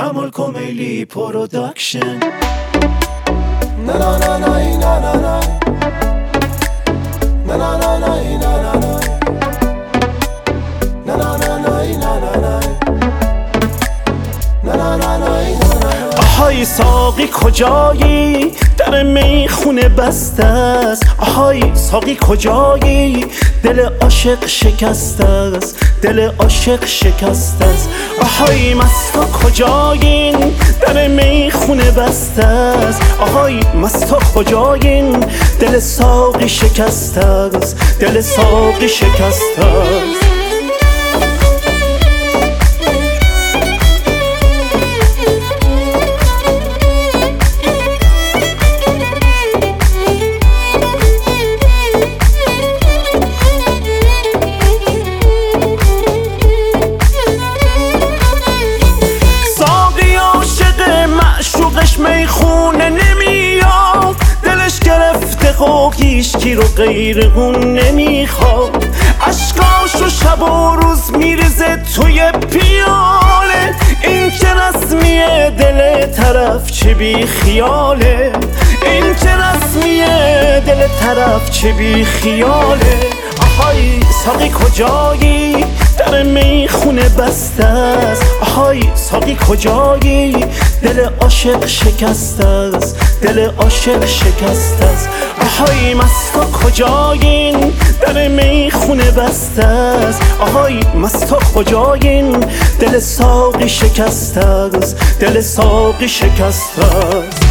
کمال کمیلی پروداکشن. Na na na na na na na na na na na na na na na na na na na na. آهای ساقی کجایی؟ در میخونه بسته است. آهای ساقی کجایی؟ دل عاشق شکسته است، دل عاشق شکسته است. آهای مستا کجایین؟ در میخونه بسته است. آهای مستا کجایین؟ دل ساقی شکسته است، دل ساقی شکسته است. میخونه نمیاد، دلش گرفته و هیچکی رو غیر اون نمیخواد. اشکاشو شب و روز میریزه توی پیاله، این که رسمیه دل طرف چه بی خیاله، این که رسمیه دل طرف چه بی خیاله. آهای ساقی کجایی؟ در میخونه بسته است. آهای ساقی کجایی؟ دل عاشق شکسته است، دل عاشق شکسته است. آهای مستا کجایین؟ در میخونه بسته است. آهای مستا کجایین؟ دل ساقی شکسته است، دل ساقی شکسته است.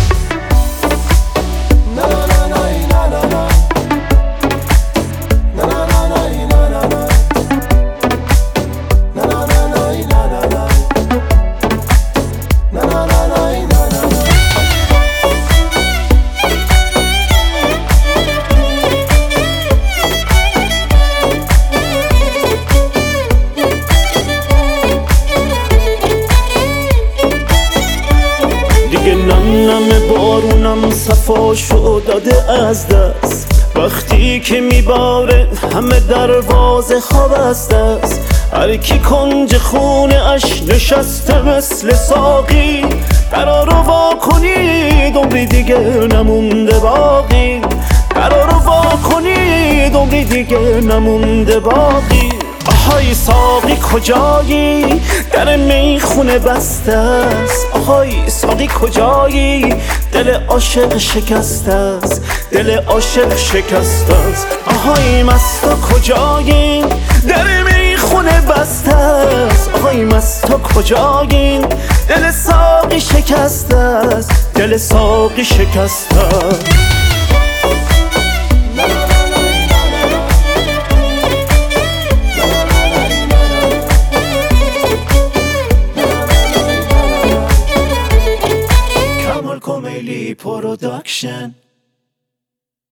نم بارونم صفاشو داده از دست، وقتی که میباره همه دروازه خواب است است. هر کی کنج خونه اش نشسته مثل ساقی، قرارو وا کنید عمری دیگه نمونده باقی، قرارو وا کنید عمری دیگه نمونده باقی. آهای ساقی کجایی؟ در میخونه بسته است. آهای ساقی کجایی؟ دل عاشق شکسته است، دل عاشق شکسته است. آهای مستا کجایی؟ در میخونه بسته است. آهای مستا کجایی؟ دل ساقی شکسته است، دل ساقی شکسته است. کمال کمیلی پروداکشن.